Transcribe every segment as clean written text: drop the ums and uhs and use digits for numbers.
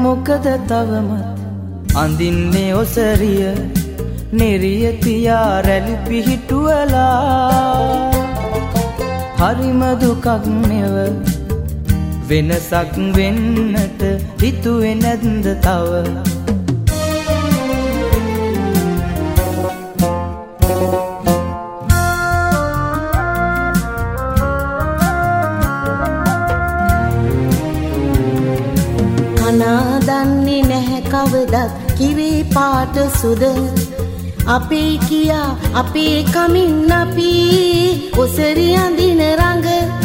මොකද තවමත් අඳින්නේ ඔසරිය නෙරිය තියා රැලි පිහිටුවලා හරිම දුකක් නෙව වෙනසක් වෙන්නට හිතුවේ නැද්ද තව දන්නේ නැහැ කවදත් කිරි පාට සුද අපේ කියා අපේ කමින් අපි ඔසරි අඳින රඟ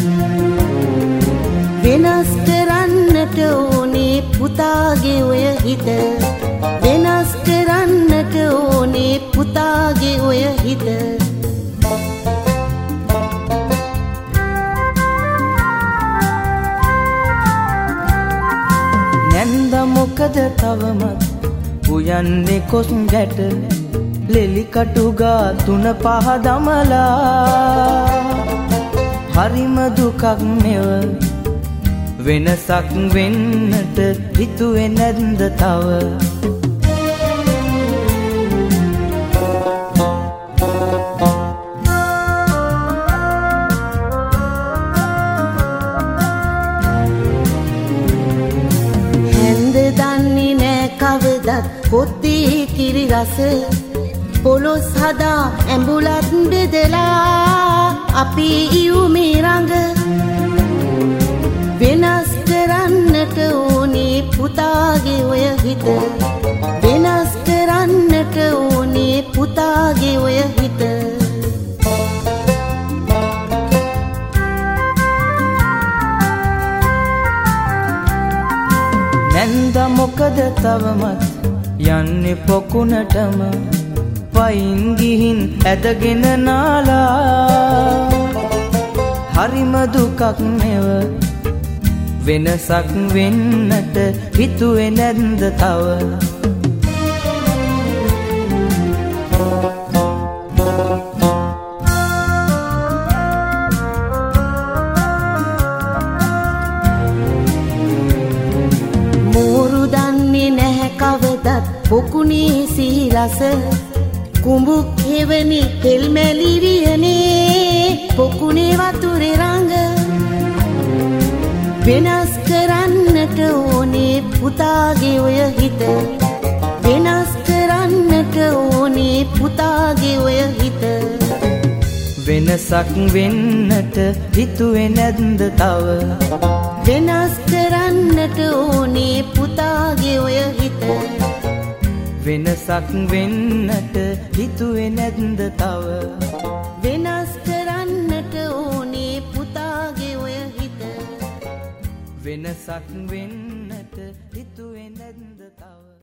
වෙනස් කරන්නට ඕනේ පුතාගේ ඔය හිත වෙනස් කරන්නට ඕනේ පුතාගේ ඔය හිත නැන්ද මොකද තවමත් උයන්නේ කොස් ගැට ලෙලි කටුගා 3-5 දමලා හරිම දුකක් නෙව වෙනසක් වෙන්නට හිතුවේ නැද්ද තව කවදත් පොත්තේ කිරි රස පොලොස් හදා ඇඹුලත් බෙදලා අපි ඉවුමේ රඟ වෙනස් කරන්නට ඕනේ පුතාගේ ඔය හිත වෙනස් කරන්නට ඕනේ පුතාගේ ඔය හිත නැන්ද මොකද තවමත් යන්නේ පොකුණටම වයින් ගිහින් ඇදගෙන නාලා හරිම දුකක් නෙව වෙනසක් වෙන්නට හිතුවේ නැද්ද තව පොකුණේ සීරස කුඹුක් හෙවනි තෙල්මැලි වියනේ පොකුණේ වතුරේ රඟ වෙනස් කරන්නට ඕනේ පුතාගේ ඔය හිත වෙනස් කරන්නට ඕනේ පුතාගේ ඔය හිත වෙනසක් වෙන්නට හිතුවේ නැද්ද තව වෙනස් කරන්නට ඕනේ පුතාගේ ඔය හිත වෙනසක් වෙන්නට හිතුවේ නැද්ද තව වෙනස් කරන්නට ඕනේ පුතාගේ ඔය හිත වෙනසක් වෙන්නට හිතුවේ නැද්ද තව